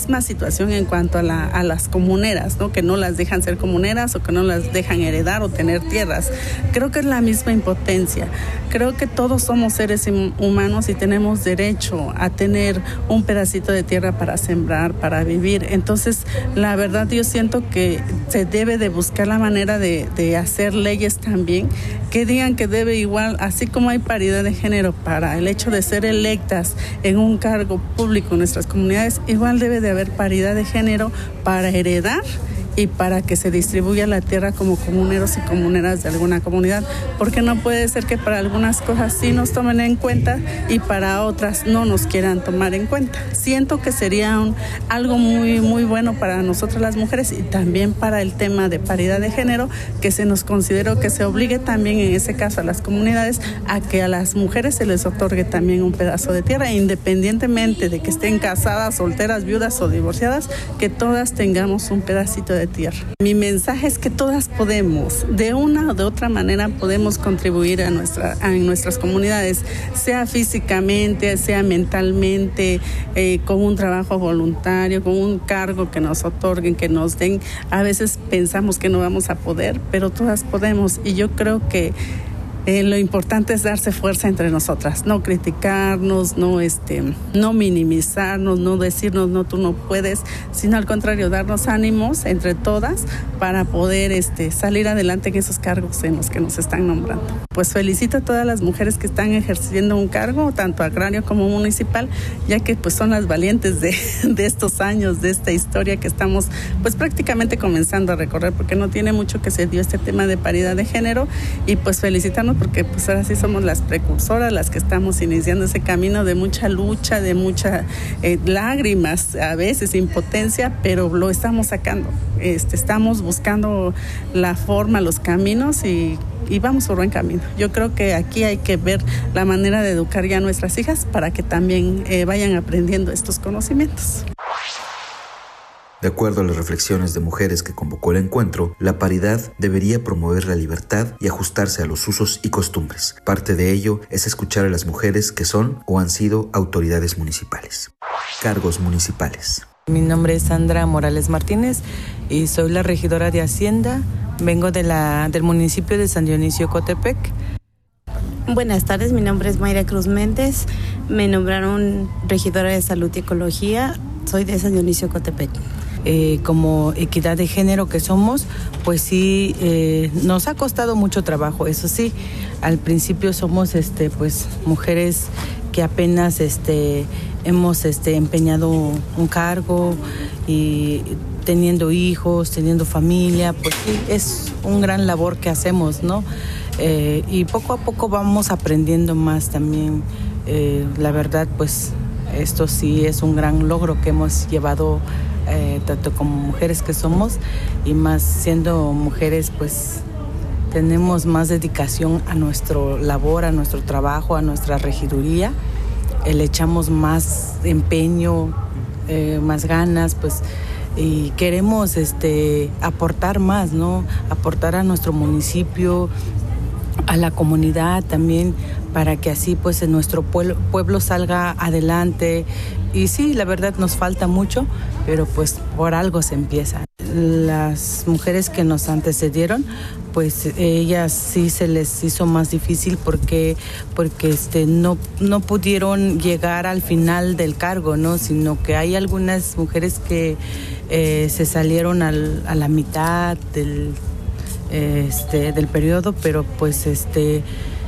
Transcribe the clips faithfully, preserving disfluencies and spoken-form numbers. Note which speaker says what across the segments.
Speaker 1: misma situación en cuanto a, la, a las comuneras, ¿no? Que no las dejan ser comuneras o que no las dejan heredar o tener tierras. Creo que es la misma impotencia. Creo que todos somos seres humanos y tenemos derecho a tener un pedacito de tierra para sembrar, para vivir. Entonces, la verdad, yo siento que se debe de buscar la manera de, de hacer leyes también que digan que debe igual, así como hay paridad de género para el hecho de ser electas en un cargo público en nuestras comunidades, igual debe de haber paridad de género para heredar y para que se distribuya la tierra como comuneros y comuneras de alguna comunidad, porque no puede ser que para algunas cosas sí nos tomen en cuenta y para otras no nos quieran tomar en cuenta. Siento que sería un, algo muy, muy bueno para nosotras las mujeres y también para el tema de paridad de género, que se nos considere, que se obligue también en ese caso a las comunidades a que a las mujeres se les otorgue también un pedazo de tierra, independientemente de que estén casadas, solteras, viudas o divorciadas, que todas tengamos un pedacito de tierra. Mi mensaje es que todas podemos, de una o de otra manera podemos contribuir a, nuestra, a nuestras comunidades, sea físicamente, sea mentalmente, eh, con un trabajo voluntario, con un cargo que nos otorguen, que nos den. A veces pensamos que no vamos a poder, pero todas podemos, y yo creo que Eh, lo importante es darse fuerza entre nosotras, no criticarnos, no, este, no minimizarnos, no decirnos no, tú no puedes, sino al contrario, darnos ánimos entre todas para poder este, salir adelante en esos cargos en los que nos están nombrando. Pues felicito a todas las mujeres que están ejerciendo un cargo, tanto agrario como municipal, ya que pues son las valientes de, de estos años, de esta historia que estamos pues prácticamente comenzando a recorrer, porque no tiene mucho que se dio este tema de paridad de género, y pues felicitarnos porque pues ahora sí somos las precursoras, las que estamos iniciando ese camino de mucha lucha, de muchas eh, lágrimas, a veces impotencia, pero lo estamos sacando. Este, estamos buscando la forma, los caminos y, y vamos por buen camino. Yo creo que aquí hay que ver la manera de educar ya a nuestras hijas para que también eh, vayan aprendiendo estos conocimientos.
Speaker 2: De acuerdo a las reflexiones de mujeres que convocó el encuentro, la paridad debería promover la libertad y ajustarse a los usos y costumbres. Parte de ello es escuchar a las mujeres que son o han sido autoridades municipales. Cargos municipales.
Speaker 3: Mi nombre es Sandra Morales Martínez y soy la regidora de Hacienda. Vengo de la, del municipio de San Dionisio, Cotepec.
Speaker 4: Buenas tardes, mi nombre es Mayra Cruz Méndez. Me nombraron regidora de Salud y Ecología. Soy de San Dionisio, Cotepec.
Speaker 3: Eh, como equidad de género que somos, pues sí, eh, nos ha costado mucho trabajo, eso sí. Al principio somos este, pues, mujeres que apenas este, hemos este, empeñado un cargo y teniendo hijos, teniendo familia, pues sí, es un gran labor que hacemos, ¿no? Eh, y poco a poco vamos aprendiendo más también. Eh, la verdad, pues esto sí es un gran logro que hemos llevado Eh, tanto como mujeres que somos y más siendo mujeres, pues tenemos más dedicación a nuestra labor, a nuestro trabajo, a nuestra regiduría, eh, le echamos más empeño, eh, más ganas, pues, y queremos este, aportar más, ¿no? Aportar a nuestro municipio, a la comunidad también, para que así pues en nuestro pueblo, pueblo salga adelante. Y sí, la verdad nos falta mucho, pero pues por algo se empieza. Las mujeres que nos antecedieron, pues ellas sí se les hizo más difícil porque, porque este, no, no pudieron llegar al final del cargo, ¿no? Sino que hay algunas mujeres que eh, se salieron al, a la mitad del, este, del periodo, pero pues este,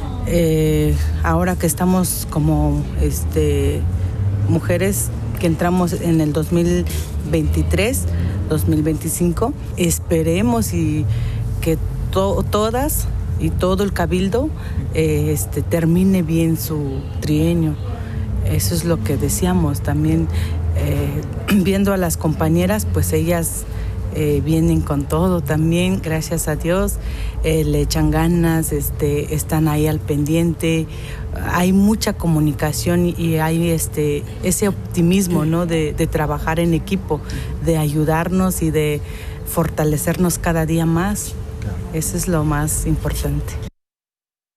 Speaker 3: eh, ahora que estamos como este, mujeres que entramos en el dos mil veintitrés, dos mil veinticinco, esperemos y que to- todas y todo el cabildo eh, este, termine bien su trienio. Eso es lo que decíamos también, eh, viendo a las compañeras, pues ellas eh, vienen con todo también, gracias a Dios, eh, le echan ganas, este, están ahí al pendiente, hay mucha comunicación y hay este, ese optimismo, ¿no? de, de trabajar en equipo, de ayudarnos y de fortalecernos cada día más. Eso es lo más importante.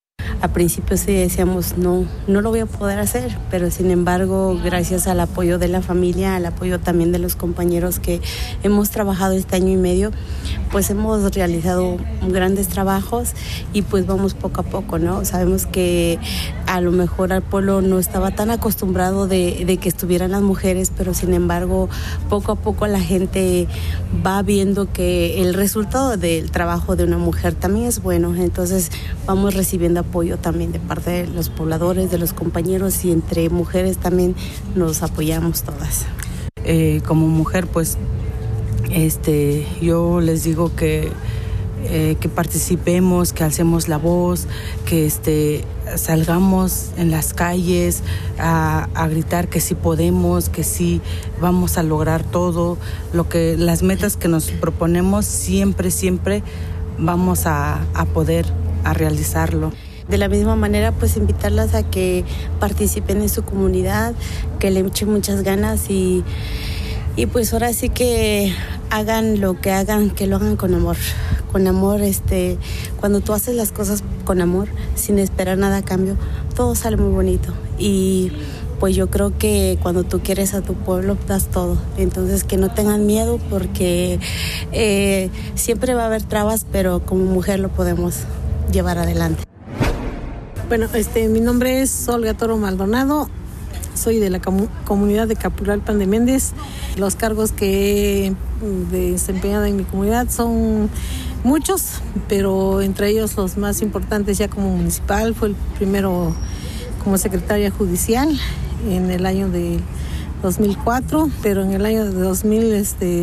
Speaker 4: a principio sí decíamos, no, no lo voy a poder hacer, pero sin embargo, gracias al apoyo de la familia, al apoyo también de los compañeros que hemos trabajado este año y medio, pues hemos realizado grandes trabajos y pues vamos poco a poco, ¿no? Sabemos que a lo mejor al pueblo no estaba tan acostumbrado de, de que estuvieran las mujeres, pero sin embargo, poco a poco la gente va viendo que el resultado del trabajo de una mujer también es bueno, entonces vamos recibiendo apoyo también de parte de los pobladores, de los compañeros, y entre mujeres también nos apoyamos todas.
Speaker 3: Eh, como mujer, pues este, yo les digo que Eh, que participemos, que alcemos la voz, que este, salgamos en las calles a, a gritar que sí podemos, que sí vamos a lograr todo, lo que las metas que nos proponemos siempre, siempre vamos a, a poder a realizarlo.
Speaker 4: De la misma manera, pues invitarlas a que participen en su comunidad, que le echen muchas ganas y, y pues ahora sí que hagan lo que hagan, que lo hagan con amor. Con amor, este, cuando tú haces las cosas con amor, sin esperar nada a cambio, todo sale muy bonito. Y pues yo creo que cuando tú quieres a tu pueblo, das todo. Entonces que no tengan miedo, porque eh, siempre va a haber trabas, pero como mujer lo podemos llevar adelante.
Speaker 5: Bueno, este, mi nombre es Olga Toro Maldonado. Soy de la com- comunidad de Capulalpan de Méndez. Los cargos que he desempeñado en mi comunidad son muchos, pero entre ellos los más importantes ya como municipal. Fue el primero como secretaria judicial en el año de dos mil cuatro, pero en el año de dos mil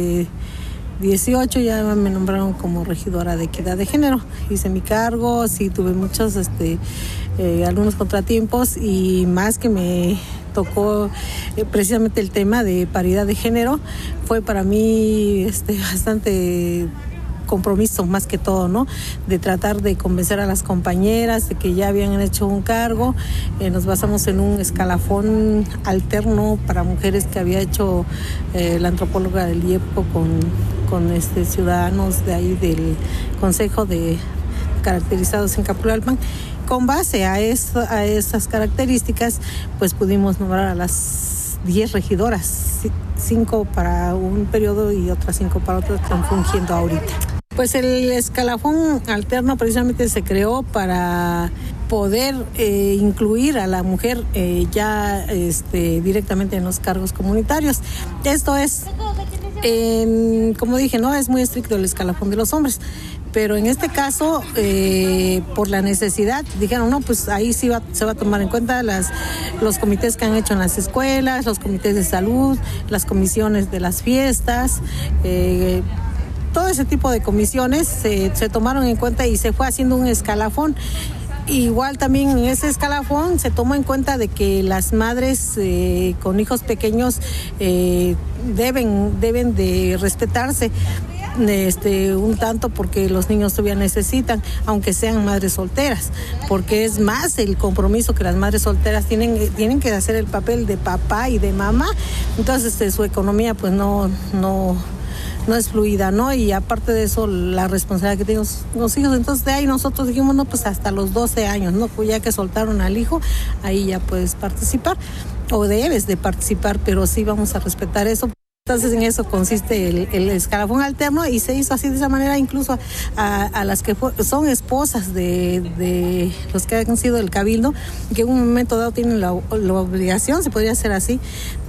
Speaker 5: dieciocho ya me nombraron como regidora de equidad de género. Hice mi cargo, sí tuve muchos, este, eh, algunos contratiempos, y más que me tocó eh, precisamente el tema de paridad de género, fue para mí este, bastante compromiso más que todo, ¿no? De tratar de convencer a las compañeras de que ya habían hecho un cargo. Eh, nos basamos en un escalafón alterno para mujeres que había hecho eh, la antropóloga del I E P C O con, con este, ciudadanos de ahí del Consejo de caracterizados en Capulalpan. Con base a, eso, a esas características, pues pudimos nombrar a las diez regidoras, cinco para un periodo y otras cinco para otro, que están fungiendo ahorita. Pues el escalafón alterno precisamente se creó para poder eh, incluir a la mujer eh, ya este, directamente en los cargos comunitarios. Esto es, eh, como dije, no es muy estricto el escalafón de los hombres, pero en este caso, eh, por la necesidad, dijeron, no, pues ahí sí va, se va a tomar en cuenta las, los comités que han hecho en las escuelas, los comités de salud, las comisiones de las fiestas, eh, todo ese tipo de comisiones se, se tomaron en cuenta y se fue haciendo un escalafón. Igual también en ese escalafón se tomó en cuenta de que las madres eh, con hijos pequeños eh, deben, deben de respetarse este, un tanto, porque los niños todavía necesitan, aunque sean madres solteras, porque es más el compromiso que las madres solteras tienen, tienen que hacer el papel de papá y de mamá. Entonces este, su economía pues no... no no es fluida, ¿no? Y aparte de eso, la responsabilidad que tienen los hijos. Entonces de ahí nosotros dijimos, no, pues hasta los doce años, ¿no? Pues ya que soltaron al hijo, ahí ya puedes participar o debes de participar, pero sí vamos a respetar eso. Entonces en eso consiste el, el escalafón alterno, y se hizo así de esa manera incluso a, a las que fue, son esposas de, de los que han sido del cabildo, que en un momento dado tienen la, la obligación, se podría hacer así,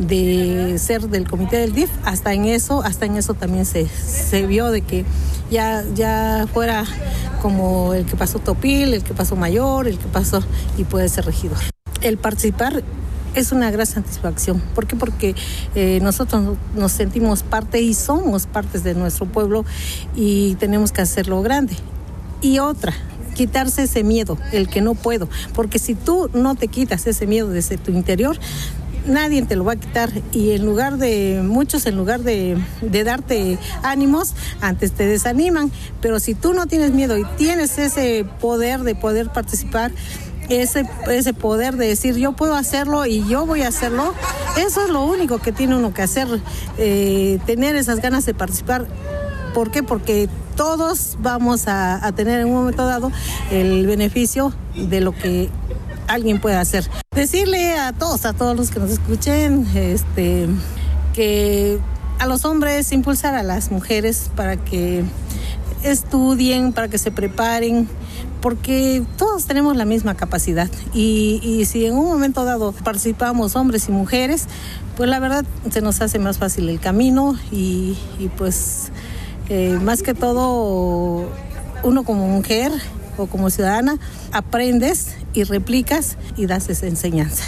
Speaker 5: de ser del comité del D I F. Hasta en eso, hasta en eso también se, se vio de que ya, ya fuera como el que pasó Topil, el que pasó Mayor, el que pasó y puede ser regidor. El participar es una gran satisfacción. ¿Por qué? Porque eh, nosotros nos sentimos parte y somos partes de nuestro pueblo y tenemos que hacerlo grande. Y otra, quitarse ese miedo, el que no puedo. Porque si tú no te quitas ese miedo desde tu interior, nadie te lo va a quitar, y en lugar de, muchos en lugar de, de darte ánimos, antes te desaniman. Pero si tú no tienes miedo y tienes ese poder de poder participar, Ese, ese poder de decir yo puedo hacerlo y yo voy a hacerlo, eso es lo único que tiene uno que hacer, eh, tener esas ganas de participar. ¿Por qué? Porque todos vamos a, a tener en un momento dado el beneficio de lo que alguien puede hacer. Decirle a todos, a todos los que nos escuchen, este, que a los hombres impulsar a las mujeres para que estudien, para que se preparen, porque todos tenemos la misma capacidad y, y si en un momento dado participamos hombres y mujeres, pues la verdad se nos hace más fácil el camino y, y pues eh, más que todo uno como mujer o como ciudadana aprendes y replicas y das esa enseñanza.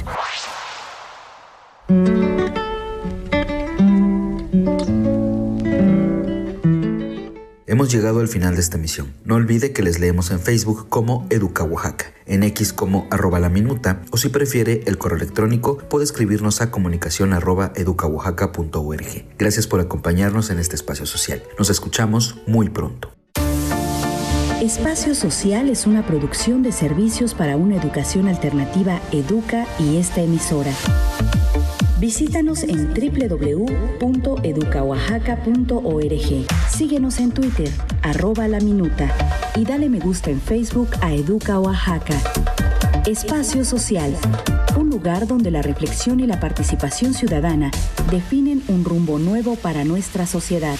Speaker 2: Hemos llegado al final de esta emisión. No olvide que les leemos en Facebook como Educa Oaxaca, en X como arroba la minuta, o si prefiere el correo electrónico puede escribirnos a comunicación arroba educaoaxaca punto org. Gracias por acompañarnos en este espacio social. Nos escuchamos muy pronto.
Speaker 6: Espacio Social es una producción de servicios para una educación alternativa Educa y esta emisora. Visítanos en doble u doble u doble u punto educa oaxaca punto org. Síguenos en Twitter, arroba la minuta, y dale me gusta en Facebook a Educa Oaxaca. Espacio Social, un lugar donde la reflexión y la participación ciudadana definen un rumbo nuevo para nuestra sociedad.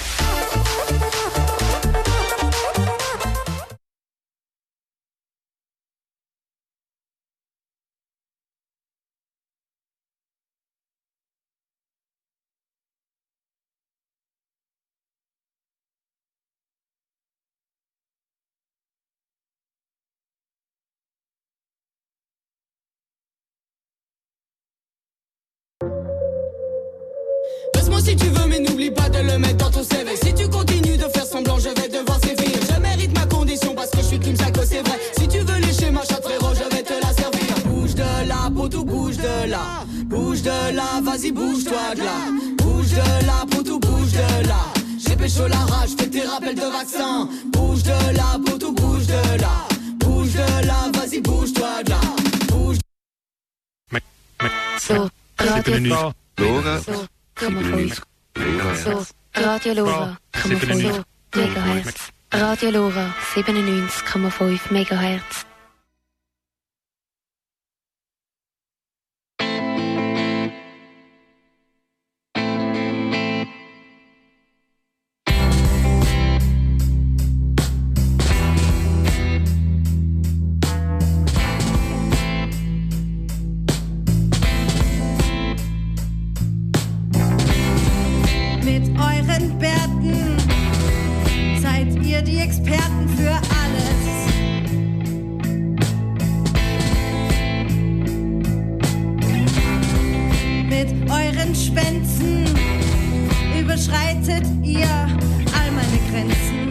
Speaker 7: Passe-moi si tu veux, mais n'oublie pas de le mettre dans ton C V. Si tu continues de faire semblant, je vais devoir sévir. Je mérite ma condition parce que je suis Kim Jaco, c'est vrai. Si tu veux lécher ma chatte frérot, je vais te la servir. Bouge de là, potou, bouge de là. Bouge de là, vas-y, bouge-toi de là. Bouge de là, potou, bouge de là. J'ai pécho la rage, fais tes rappels de vaccin. Bouge de là, potou, bouge de là. Bouge de là, vas-y, bouge-toi de là. Bouge.
Speaker 8: So, Radio Lora. So, Radio Lora, siebenundneunzig Megahertz. Radio Lora, siebenundneunzig Komma fünf Megahertz.
Speaker 9: Experten für alles. Mit euren Schwänzen überschreitet ihr all meine Grenzen.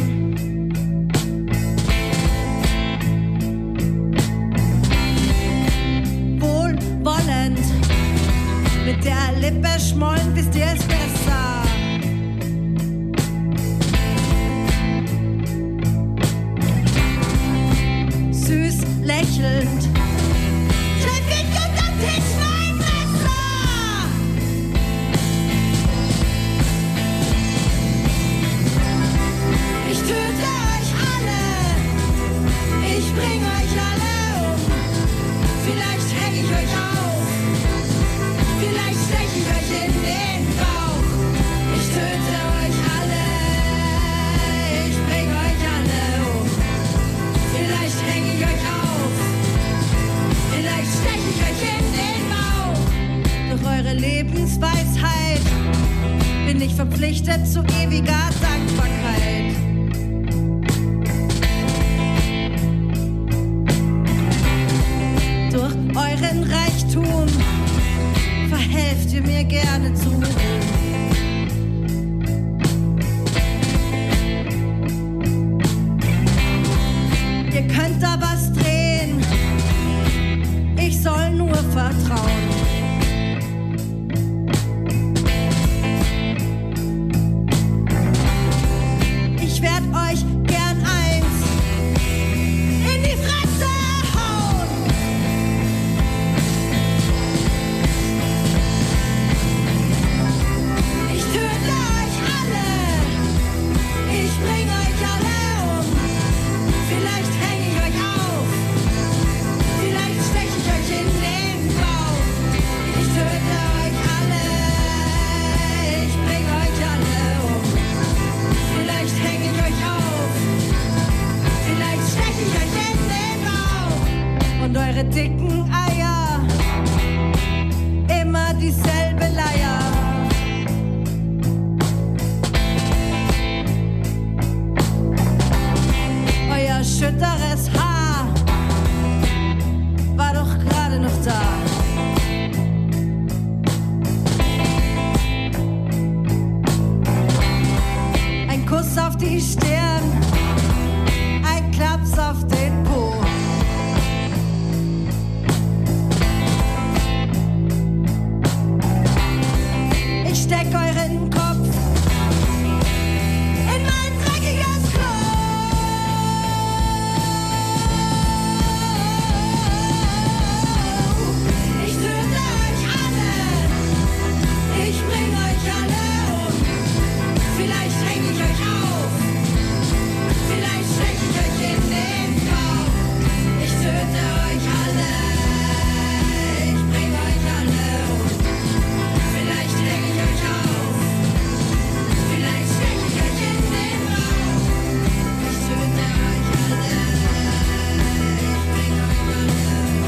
Speaker 9: Wohlwollend, mit der Lippe schmollen, wisst ihr es besser. Lächelnd. Treff ihn unter Tisch, mein Messer! Ich töte euch alle. Ich bring euch alle um. Vielleicht häng ich euch auf. Vielleicht stech ich euch in den Bauch. Ich töte euch alle. Ich bring euch alle um. Vielleicht häng ich euch auf. Vielleicht stech ich euch in den Bauch. Durch eure Lebensweisheit bin ich verpflichtet zu ewiger Dankbarkeit. Durch euren Reichtum verhelft ihr mir gerne zu. Ihr könnt da was drehen. Ich soll nur vertrauen. Ich werd euch gern eins in die Fresse hauen. die Stirn, ein Klaps auf den Po. Ich steck euren Kopf in mein dreckiges Klo. Ich töte euch alle, ich bring euch alle um. Vielleicht häng ich euch auf, vielleicht steck ich euch in den Bauch. Ich töte euch alle, ich bring euch alle um. Vielleicht häng ich euch auf, vielleicht steck ich euch in den Bauch. Ich töte euch alle, ich bring euch alle um.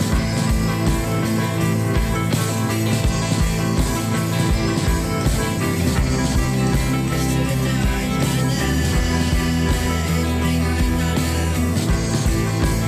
Speaker 9: Ich töte euch alle, ich bring euch alle um.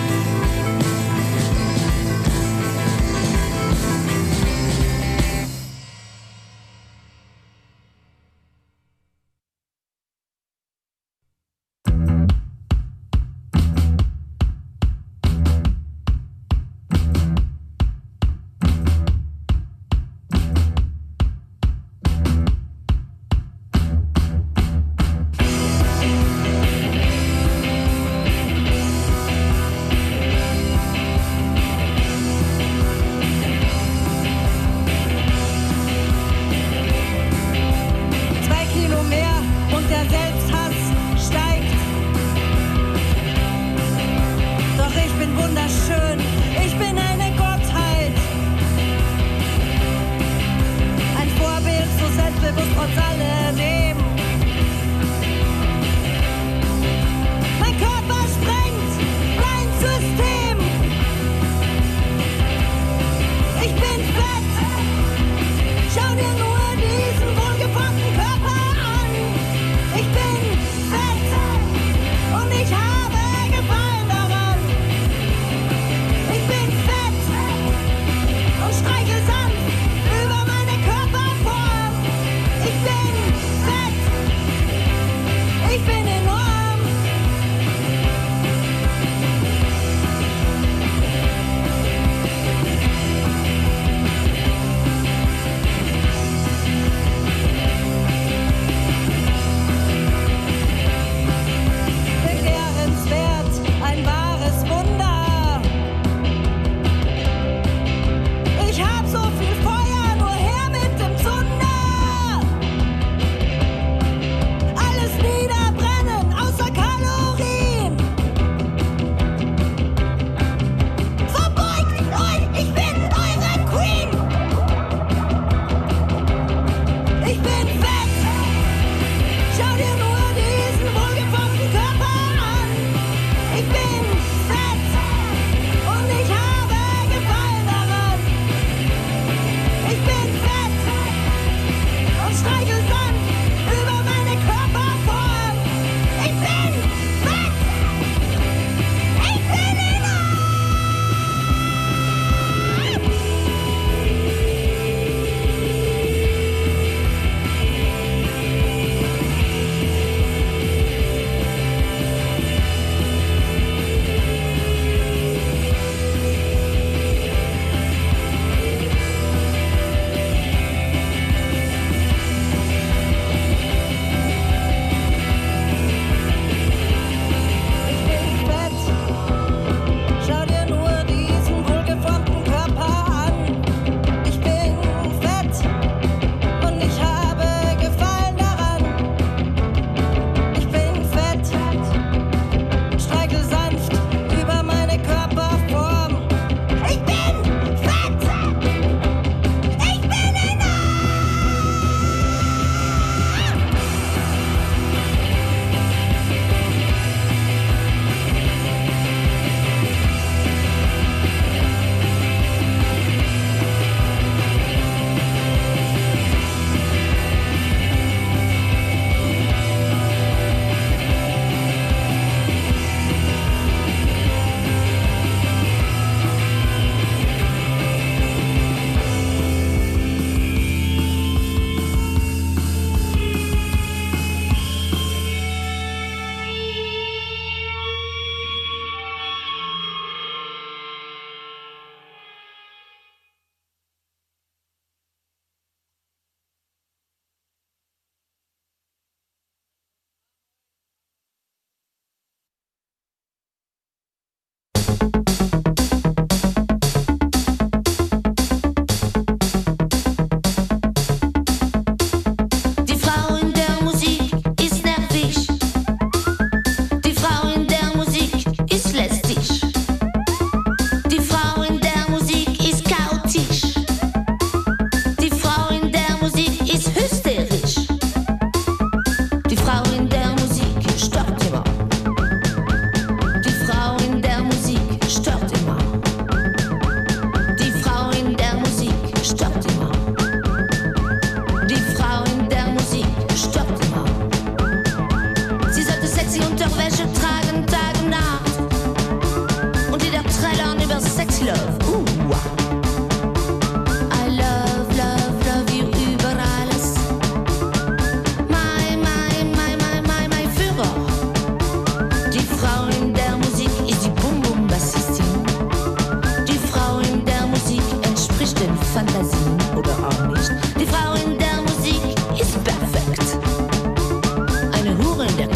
Speaker 9: Zwei Kilo mehr und der Selbsthass steigt. Doch ich bin wunderschön, ich bin eine Gottheit. Ein Vorbild, so selbstbewusst trotz alledem. Mein Körper sprengt mein System. Ich bin fett, schau dir nur diesen wohlgeformten Körper an. Ich bin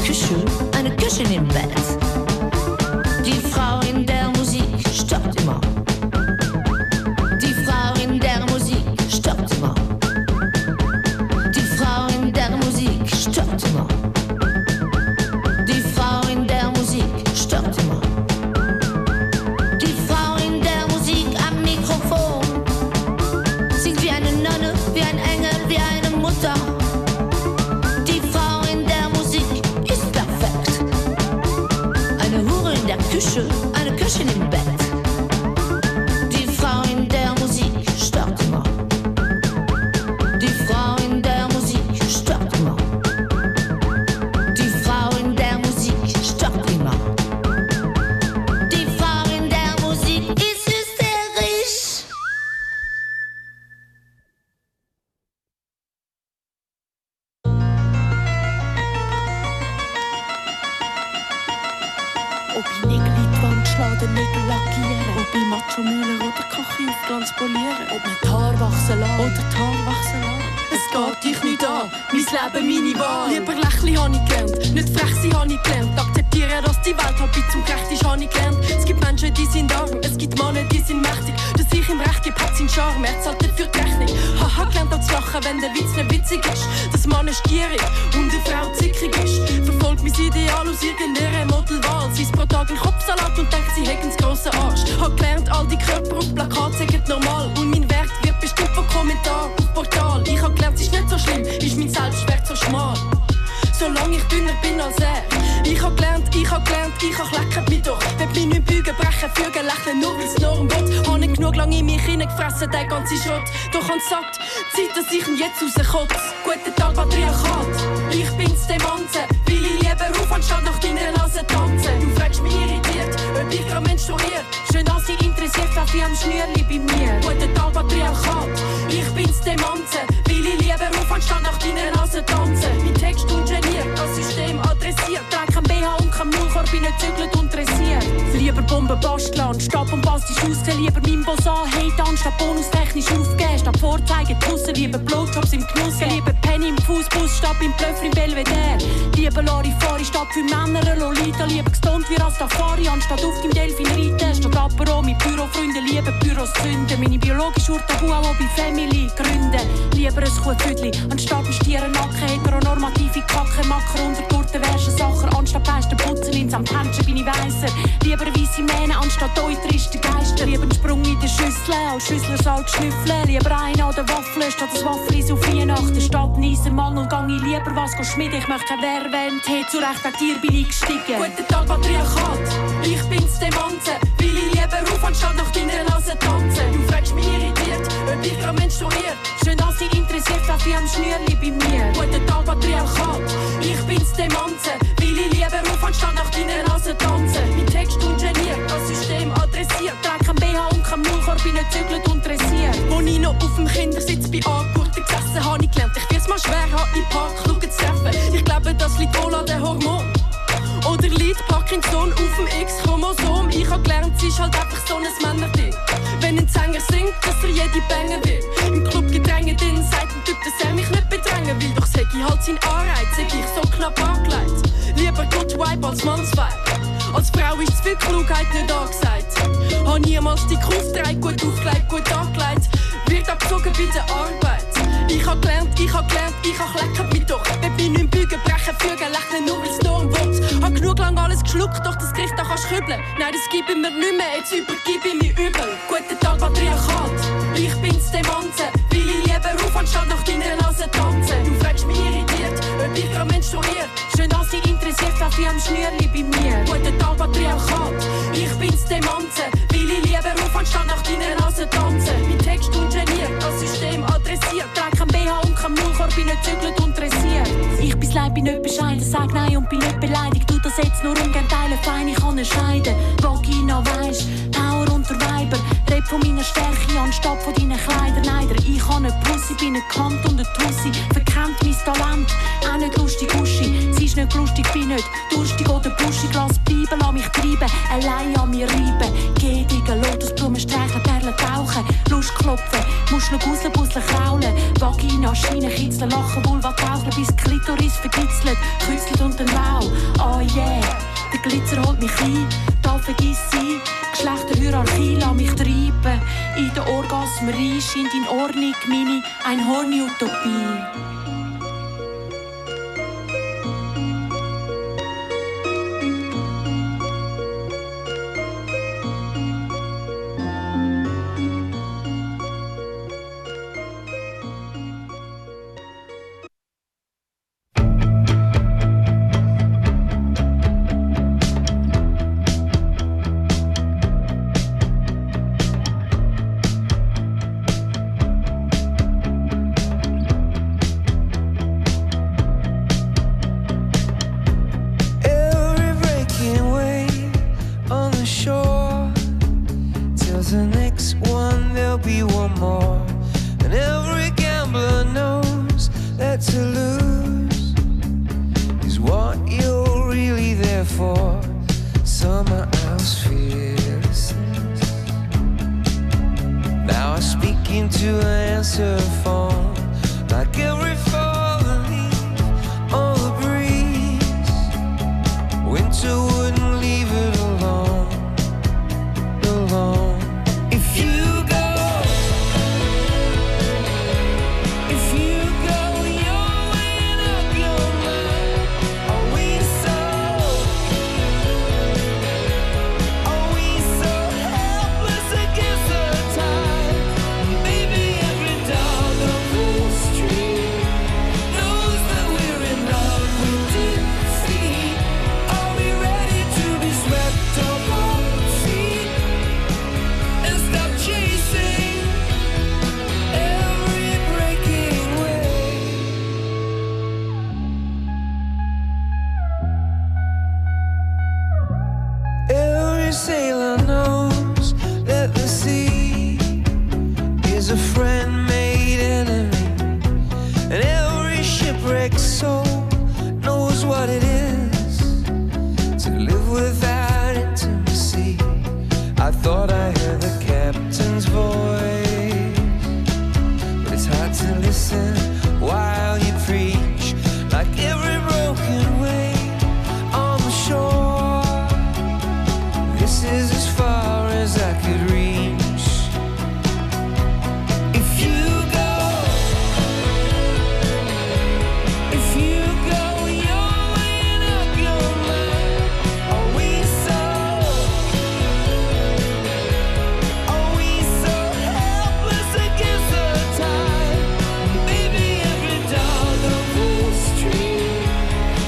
Speaker 10: Küche, eine Köchin im Bett. Die Frau in der Musik stört immer. Die Frau in der Musik stört immer. Die Frau in der Musik stört immer. Die Frau in der Musik stört immer. Die Frau in der Musik am Mikrofon singt wie eine Nonne, wie ein Engel, wie eine Mutter. Die Frau in der Musik ist perfekt. Eine Hure in der Küche, eine Köchin im Bett. Die Frau in der Musik stört immer. Die Frau in der Musik stört immer. Die Frau in der Musik stört immer. Die Frau in der Musik ist hysterisch.
Speaker 11: Ob ich Nägel in die Wand schlage, den Nägel lackieren. Ob ich Macho-Müller oder Kache auf Glanz polieren. Ob mir die Haare wachsen lassen oder die Haare wachsen lassen. Es geht dich nicht an, mein Leben, meine Wahl. Lieber lächeln habe ich gelernt, nicht frech sein habe ich gelernt. Akzeptieren, dass die Welt halb zum Gerecht ist, habe ich gelernt. Es gibt Menschen, die sind arm, es gibt Männer, die sind mächtig. Dass ich ihm Recht gebe, hat seinen Charme, er zahlt nicht für die Rechnung. Haha, gelernt auch zu lachen, wenn der Witz nicht witzig ist. Dass Mann stierig und eine Frau zickig ist. Verfolgt mein Ideal aus irgendeiner Modelwahl. Sie ist pro Tag ein Kopfsalat und denkt, sie hätten einen grossen Arsch. Hab gelernt, all die Körper auf Plakat sagen normal. Und mein Wert wird bestimmt von Kommentaren auf Portal. Ich hab gelernt, es ist nicht so schlimm, ist mein Selbstwert so schmal. Solange ich dünner bin als er. Ich hab gelernt, ich hab gelernt, ich hab leckert mich doch. Wenn mich nicht bügen, brechen, fügen, lächeln, nur weil's Norm will. Hab nicht genug lang in mich hineingefressen, der ganze Schrott. Doch han satt, Zeit, dass ich ihn jetzt rauskotze. Guten Tag, Patriarchat. Ich bin's, dem Manzen. Will ich lieber auf, anstatt nach deiner Nase tanzen. Du fragst mich irritiert, ob ich grad menstruiert. Schön, dass sie interessiert, auf wie am Schnürli bei mir. Guten Tag, Patriarchat. Ich bin's, dem Manzen. Will ich lieber auf, anstatt nach deiner Nase tanzen. Mein Text ungeniert, das System adressiert. Trag kein B H und kein Maulkorb, bin nicht zügelt und dressiert. Lieber Bomben basteln, anstatt bombastisch aussehen. Lieber meinem Boss anhaten, anstatt bonustechnisch aufgeben. Statt vorzeigen, draussen lieber Blowjobs im Genuss. Lieber Penny im Fußbus, statt beim Blöffer im Belvedere. Lieber Larifari, statt für Männer eine Lolita. Lieber gestoned wie Rastafari, anstatt auf dem Delfin reiten. Statt Apero mit Bürofreunden, lieber Büros zünden. Meine biologische Urtabu auch bei Family gründen. Lieber ein Kuhfüdli, anstatt ein Stierennacken. Heteronormative Kacke, Macker unter Gurten, Wäsche, Sacher. Anstatt Beisten putzen, ins am Händchen bin ich weiser. Lieber weisse Mähne, anstatt euch triste Geister. Lieber einen Sprung in der Schüssel, als Schüssler Salz schnüffeln. Lieber einen an der Waffel, statt das Waffelis auf Weihnachten. Statt ein Eisermann und gang ich lieber was schmieden. Ich möchte kein Werwend, hey, zu Recht wegen dir bin ich gestiegen. Guten Tag, Patriarchat. Ich bin's, dem Manzen. Will ich lieber auf, anstatt nach deiner Nase tanzen. Du fragst mich irritiert, ob ich grad menstruiert. Schön, dass sie interessiert, auf wie am Schnürli bei mir. Guten Tag, Patriarchat. Ich bin's, dem Manzen. Will ich lieber auf, anstatt nach deiner Nase tanzen. Mein Text ungeniert, das System adressiert. Trag kein B H und kein Maulkorb, bin nicht zügelt und dressiert. Wo ich noch auf dem Kindersitz bei Angurten gesessen habe, ich gelernt, ich wir's mal schwer haben, im Park schauen zu treffen. Ich glaube, das liegt wohl an den Hormonen. Oder liegt Parkinson auf dem X-Chromosom. Ich hab gelernt, es ist halt einfach so ein Männerding. Wenn ein Sänger singt, dass er jede Bänge will. Im Club gedrängt, dann sagt ein Typ, dass er mich nicht bedrängen will. Doch sag ich halt seinen Anreiz, sag ich so knapp angelegt. Lieber Good Vibe als Mannsvibe. Als Frau ist zu viel Klugheit nicht angesagt. Hab niemals die Kuh aufgetragen, gut aufgelegt, gut angelegt. Wird abgezogen bei der Arbeit. Ich hab gelernt, ich hab gelernt, ich hab leckert mich doch. Wenn mich nicht bügen, brechen, fügen, lächeln, nur weil's Norm will. Hab genug lang alles geschluckt, doch das Gericht da kannst kübeln. Nein, das gib ich mir nicht mehr, jetzt übergib ich mich übel. Guten Tag, Patriarchat. Ich bin's, dem Manzen. Will ich lieber auf, anstatt nach deiner Nase tanzen. Du fragst mich irritiert, ob ich grad menstruiert. Schön, dass sie interessiert, auf wie am Schnürli bei mir. Guten Tag, Patriarchat. Ich bin's, dem Manzen. Will ich lieber auf, anstatt nach deiner Nase tanzen. Mein Text ungeniert, das System adressiert. Trag kein B H und kein Maulkorb, bin nicht zügelt und dressiert. Ich bin Leid, bin nicht bescheiden, sag nein und bin nicht beleidigt. Tu das jetzt nur ungern teilen, fein, ich kann entscheiden. Vagina weisst, Power unter Weiber. Red von meiner Stärke anstatt von deinen Kleidern. Neider, ich kann nicht Pussy, bin nicht Kant und eine Tussi. Verkennt mein Talent, auch nicht lustig Uschi. Sie ist nicht lustig, bin nicht durstig oder buschig. Lass bleiben, lass mich treiben, allein an mir reiben. Geh, Digga, Lotusblumen streichen, Perlen tauchen. Lust klopfen, Muscheln, Gusseln, Busseln kraulen. Vagina, Schienen, kitzeln, lachen, Vulva tauchen, bis Klitoris verkitzelt, kützelt und dann wow. Rhein scheint in Ordnung meine Einhorn-Utopie.
Speaker 12: Listen while you preach, like everybody